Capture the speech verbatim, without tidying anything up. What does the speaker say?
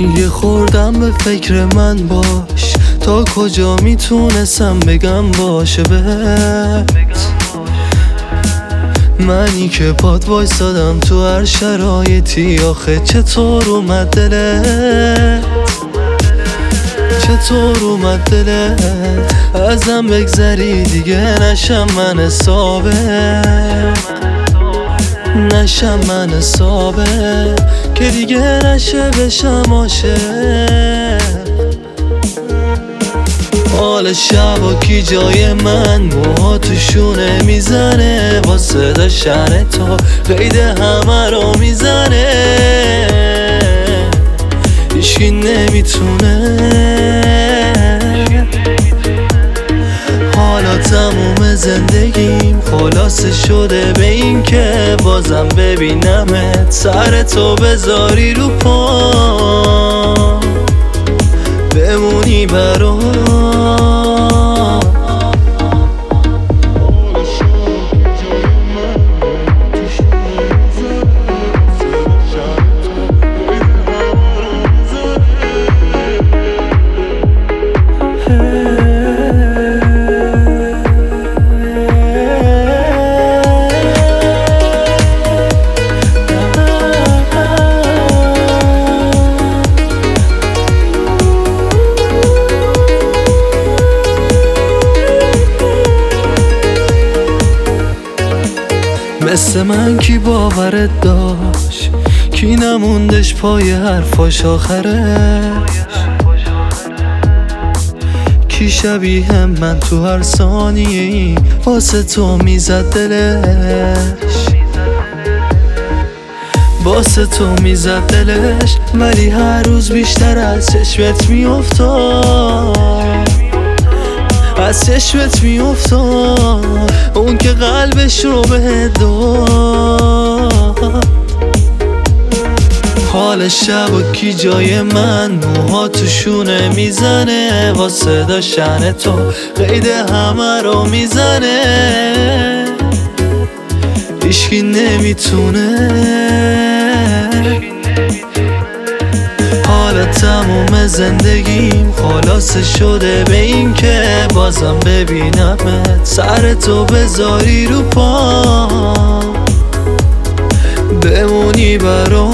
یه خوردم به فکر من باش، تا کجا میتونستم بگم باشه بهت. منی که پات وایسادم تو هر شرایطی، آخه چطور اومد دلت، چطور اومد دلت ازم بگذری دیگه نشم من حسابه، نشم من حسابه که دیگه نشه بشم عاشق. حال شبا کی جای من موها تو شونه میزنه، واسه داشتن تو قید همه رو میزنه، هیچکی نمیتونه. حالا تموم زندگیم خلاصه شده به این که بازم ببینمت، سر تو بذاری رو پا بمونی برام. مثل من کی باورت داشت، کی نموندش پای حرفاش آخرش، کی شبیه من تو هر ثانیه ای واسه تو میزد دلش، واسه تو میزد دلش، ولی هر روز بیشتر از چشمت میافتاد، از چشمت میافتاد اون که قلبش رو بهت داد. حال شب و کی جای من موها تو شونه میزنه، واسه داشتن تو قید همه رو میزنه، هیچکی نمیتونه. حالا تموم زندگیم خلاصه شده به این که بازم ببینمت، سر تو بذاری رو پا بمونی برام.